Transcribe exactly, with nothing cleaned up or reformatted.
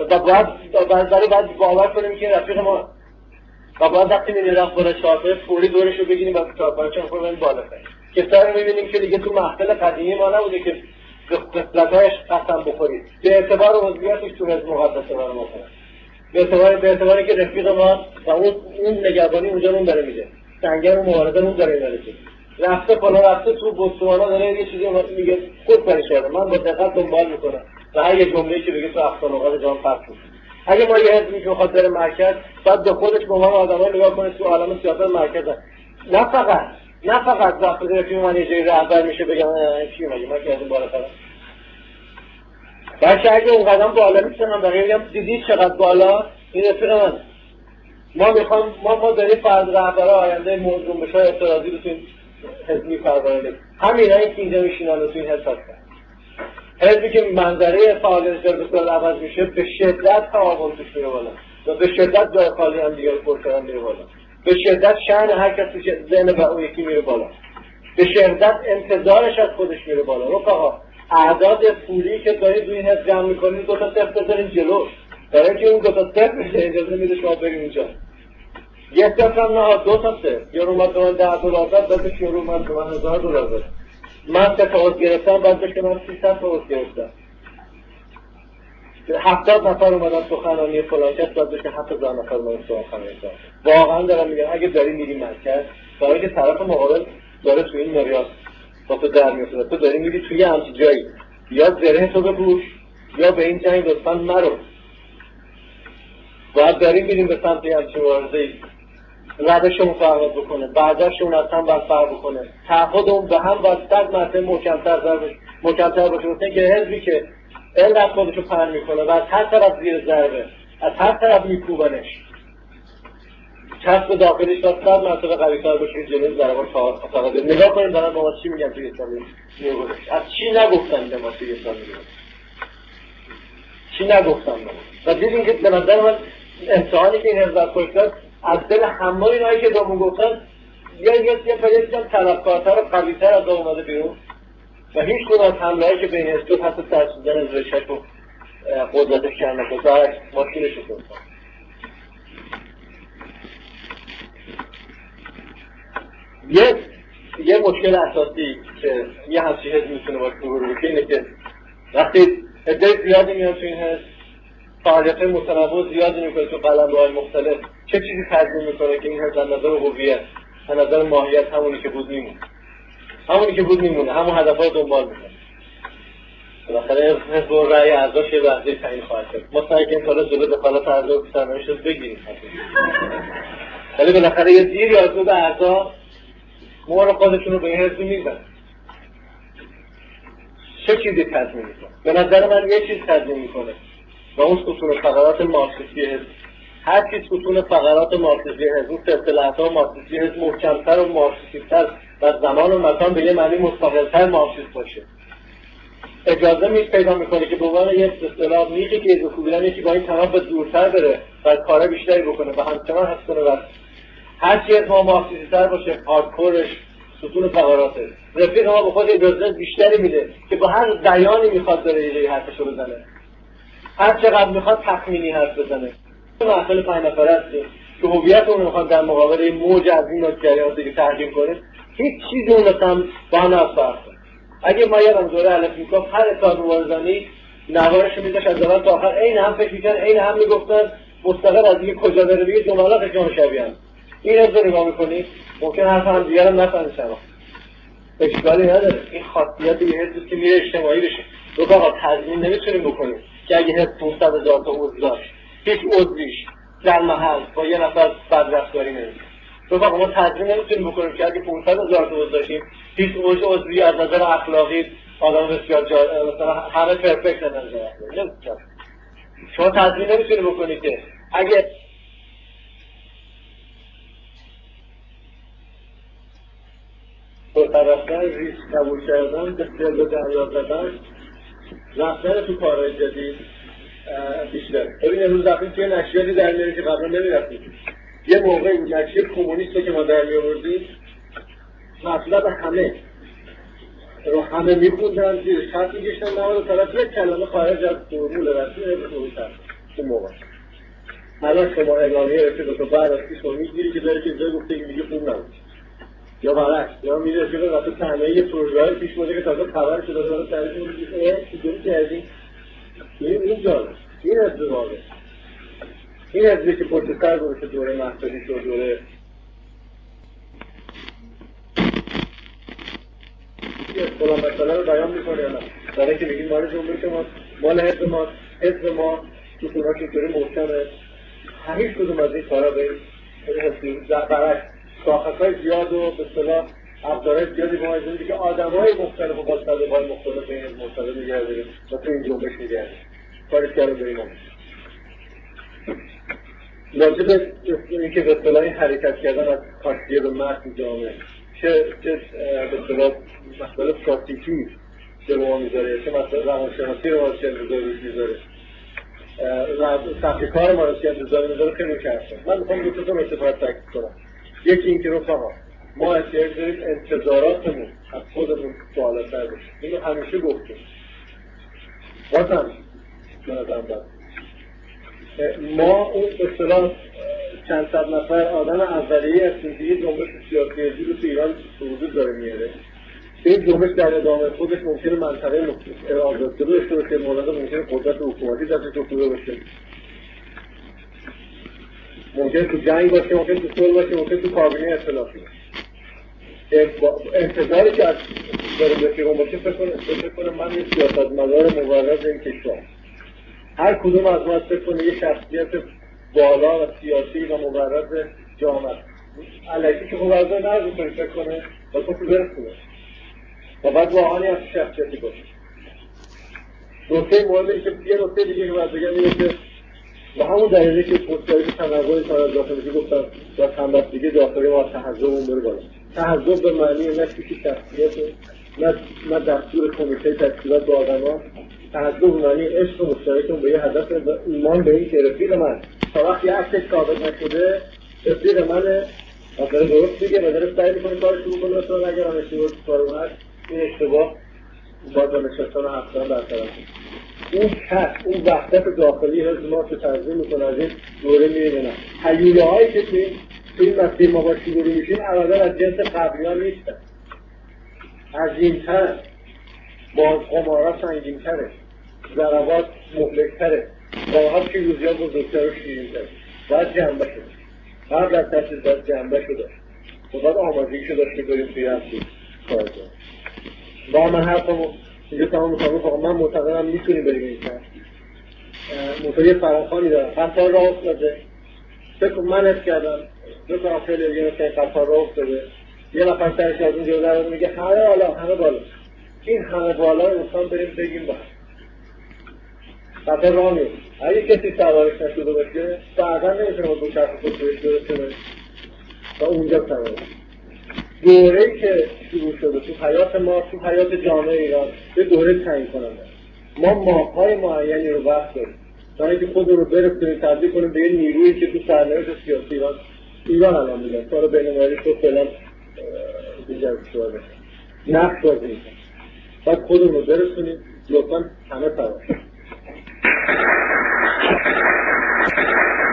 و باید برای باید باور کنیم که رفیق ما و باید وقتی می‌بینیم رفت بالا چهارپایه فوری دورش رو بگیریم و چهارپایه چون فوری بالا کنیم. کسایی رو می‌بینیم که دیگه تو محفل قدیمی ما نبوده که قسمت‌هایش قسم بخورید. به اعتبار عضویتش تو حزب مقدسه برای ما کنه. به اعتبار به اعتباری که رفیق ما و اون اون نگهبانی اونجا اون داره میده. سنگر اون مبارزه اون داره میره. رفته بالا رفته تو بوتسوانا داره یه چیزی میگه خود پریش کرده. من با دقت دنبال میکنم و هر یه جمله‌ای که بگه تو افسانه‌ها جان فرق می‌کنه. اگه ما یه حزبی که بخواد بره مرکز، بعد به خودش به عنوان آدم‌ها نگاه کنه تو عالم سیاست مرکز. نه فقط نه فقط وقتی رفیق من یه جایی رهبر میشه بگم چی میگه من که از اون بالاترم. بلکه اگه اون قدم بالا میشنم بقیه میگم دیدی چقدر بالا این رفیق من. ما میخوام ما ما داریم فرض رهبر آینده موضوع بشه اعتراضی رو تو این حزب می‌پرورونیم. همینایی که اینجا میشینن و تو این حزب هستن. حزبی که منظره فعالیتش در بسیار عوض میشه به شدت تعاون توش میره بالا و به شدت جای خالی هم دیگر پر کردن میره بالا. به شدت شأن هر کس توش ذهن و اون یکی میره بالا. به شدت انتظارش از خودش میره بالا. رفقا اعداد پولی که دارید روی این حزب جمع میکنید دو تا صفر بذارین جلوش. برای اینکه اون دو تا صفر بشه اجازه میده شما برید اونجا. یک صفر هم نه دو تا صفر. یه رو اومد به من ده دلار داد بعدش یه رو اومد به من هزار دلار داد. من سه تا عضو گرفتم بعدش که من سیصد تا عضو گرفتم. هفتاد نفر اومدن سخنرانی فلان کس بعدش که هفت هزار نفر اومدن سخنرانی کردن. واقعا دارم میگم اگه داری میری مرکز برای که طرف مقابل داره تو این مریاض با تو در میفته تو داری میری توی همچین جایی یا زره تو بپوش یا به این جنگ لطفا نرو. باید داریم میریم به سمت همچین مبارزه‌ای روش رو مفاوض بکنه بعدش اون اصلا باید فرق بکنه تعهد اون به هم باید صد مرتبه محکم‌تر باشه محکم‌تر باشه مثل که حزبی که علت خودش رو پهن میکنه و از هر طرف زیر ضربه از هر طرف میکوبنش چسب داخلش باید صد مرتبه قوی‌تر باشه که جلوی ضربات فقط نگاه کنیم دارن با ما چی میگن توی اسلامی میگوش از چی نگفتن به ما توی اسلامی چی نگفتن و دیدیم که به نظر من امتحانی که این حزب خودش از دل همه اینایی که دومون گفتن یا یه یه پلیس هم طرفکارتر و قوی‌تر از دوم اومده بیرون و هیچ کدوم از حمله‌هایی که به این حزب حتی ترسیدن از رشک و قدرتش کردن نکنه برعکس ماشینش رو کنن. یه یه مشکل اساسی که یه همچین حزب میتونه باشه تو گروه بشه اینه که وقتی عده زیادی میان تو این حزب فعالیت‌های متنوع زیادی میکنه تو قلمروهای مختلف چه چیزی تضمین میکنه که این حزب از نظر هویت از نظر ماهیت همونی که بود میمونه همونی که بود میمونه همون هدف‌ها رو دنبال میکنه. بالاخره حزب و رأی اعضاش یه لحظه تعیین خواهد شد. ما سعی کنیم تا جلو دخالت اعضا و سرنوشت رو بگیریم ولی بالاخره یه دیری از دو اعضا مهر خودشون رو به این حزب میزنن. چه چیزی تضمین میکنه؟ به نظر من یه چیز تضمین میکنه و اون ستون فقرات مارکسیستی حزب. هر کی ستون فقرات مارکسیستی حزب اون اصطلاحات مارکسیستی حزب محکم‌تر و مارکسیست‌تر و زمان و مکان به یه معنی مستقل‌تر مارکسیست باشه اجازه می پیدا میکنه که به عنوان یک اصطلاح میگه که یه خوبیدن یکی با این طرف به دورتر بره و کار بیشتری بکنه و همچنان حس کنه و هر چی از ما مارکسیست‌تر باشه هاردکورش ستون فقراته. رفیق ما به خود اجازه بیشتری میده که با هر بیانی میخواد داره یه حرفشو بزنه هر چقدر میخواد تخمینی حرف بزنه. محفل پنج نفره هستیم که هویت اون میخواد در مقابل این موج از این جریان دیگه تحکیم کنه هیچ چیزی اون مثلا بهانه از فرق. اگه ما یادم دوره علف میگفت هر اصلاح مبارزانی نوارش رو میذاش از اول تا آخر عین هم فکر میکرد عین هم میگفتن مستقل از دیگه کجا بره دیگه جملات جان شبیه هم این از رو نگاه میکنی ممکن حرف هم دیگر هم نفهمی شما اشکالی نداره. این خاصیت یه حزبی که میره اجتماعی بشه رفقا تضمین نمیتونیم بکنیم که اگه حزب پانصد هزار تا عضو داشت هیچ عضویش در محل با یه نفر بدرفتاری نمیشه. رفقا ما تضمین نمیتونیم بکنیم که اگه پانصد هزار تا عضو داشتیم هیچ عضوی از نظر اخلاقی آدم بسیار جا... مثلا همه پرفکت از نظر اخلاقی شما تضمین نمیتونیم بکنید که اگه رفتن ریسک قبول کردن بسیار به دریا زدن رفتن تو کارهای جدید بیشتر. ببین امروز دفعه که نشریاتی در میاری که قبلا نمیرفتیم یه موقعی نشریه کمونیست که ما در میاوردیم مطلب همه رو همه میخوندن زیر خط میگشتن نماد طرف یک کلمه خارج از فرمول رسمی نمیخوندن اون موقع الان شما اعلامیه رسید و بعد از پیش رو میگیری که داره که جای گفته این دیگه خوب نبود یا برعکس یا میره که وقتی تنهایی یه پروژه پیش بوده که تازه خبر شده داره تعریف می‌کنه که اه چطوری کردیم این این جالب این ازدواجه این ازدواجی که پشت سر گذاشته دوره محصولی شد دوره یه اصطلاح مسئله رو بیان می‌کنه یا نه برای که بگیم مال جنبش ما مال حزب ما حزب ما ستون‌هاش اینطوری محکمه هیچ کدوم از این کارا به این برعکس شاخص‌های زیاد و به اصطلاح ابزارهای زیادی با ما اجازه که آدم‌های مختلف و با سلیقه‌های مختلف این مرتبط نگه داریم و تو این جنبش نگه داریم کارش کردن بریم آمد راجع به اینکه به اصطلاح حرکت کردن از کاشتیه به متن جامعه چه چه به اصطلاح مسئله پراتیکی که رو ما میذاره چه مسئله روانشناسی رو ما چه انتظاری روش میذاره سبک کار ما رو چه انتظاری میذاره خیلی کرده من میخوام دو تا اتفاق تاکید کنم یکی اینکه رفقا ما احتیاج داریم انتظاراتمون از خودمون بالاتر بشه اینو همیشه گفتیم واسم منظم دارم ما اون اصطلاح چند صد نفر آدم اولیه هستیم که یه جنبش سیاسی عجیب رو تو ایران وجود داره میاره این جنبش در ادامه خودش ممکنه منطقه آزادی داشته باشه مورد ممکنه قدرت حکومتی دستش رسیده باشه ممکنه تو جنگ باشه ممکنه تو صلح باشه ممکنه تو کابینه اختلافی باشه انتظاری که از داره رفیقان باشه فکر کنه فکر کنه من یه سیاستمدار مبرز این کشور هر کدوم از ما فکر کنه یه شخصیت بالا و سیاسی و مبرز جامعه علیکی که مبرز نرزو کنی فکر کنه و تو تو برسونه و بعد واقعا یه شخصیتی باشه نکته مهمه که یه نکته دیگه که باید بگم اینه که به همون دلیلی که مستقیم تنوع کار داخلی گفتم و همبستگی داخلی ما تحضب اون بره بالا تحضب به معنی نه کسی شخصیت نه نه دستور کمیته تشکیلات با آدم‌ها تحضب به معنی عشق و مشترکمون به یه هدف و ایمان به این که رفیق من تا وقتی عکسش ثابت نشده رفیق منه و داره درست دیگه و داره سعی می‌کنه کارش رو بکنه مثلا اگر هم اشتباه کار اومد این اشتباه باید با نشستان و حقیقتا برطرف اون کس اون وحدت داخلی حزب ما که تنظیم میکنه از این دوره میره نه هیوله هایی که توی این مسیر ما با شروع میشیم ابدا از جنس قبلی ها نیستن عظیم‌تر باز قمارا سنگین‌تره ضربات مهلک‌تره واقعا پیروزی ها بزرگتر و شیرین‌تره باید جنبه شده قبل از تشکیل باید جنبه شده و باید آمادگی شده داشت می‌کنیم توی همچین کار کنیم با من حرفمو اینجا تمام میکنم فقط من معتقدم میتونیم بریم این کار موتوری فراخانی دارم قطار راه افتاده فکر من حس کردم دو تا خیلی یه نسخه قطار راه افتاده یه نفر سرش از اون جلو در میگه همه بالا همه بالا این همه بالا رو میخوام بریم بگیم باید قطار راه میفته اگه کسی سوارش نشده باشه بعدا نمیتونه با دو چرخ خود بهش برسونه تا اونجا تمام دوره‌ای که شروع شده تو حیات ما تو حیات جامعه ایران به دوره تعیین کننده ما ماه‌های معینی رو وقت داریم تا اینکه خودمون رو برسونیم تبدیل کنیم به یه نیرویی که تو سرنوشت سیاسی ایران ایران الان میگن کار بین‌المللی تو فعلا دیگر شده بشه نقش بازی می‌کنه بعد خودمون رو برسونیم لطفاً همه تمام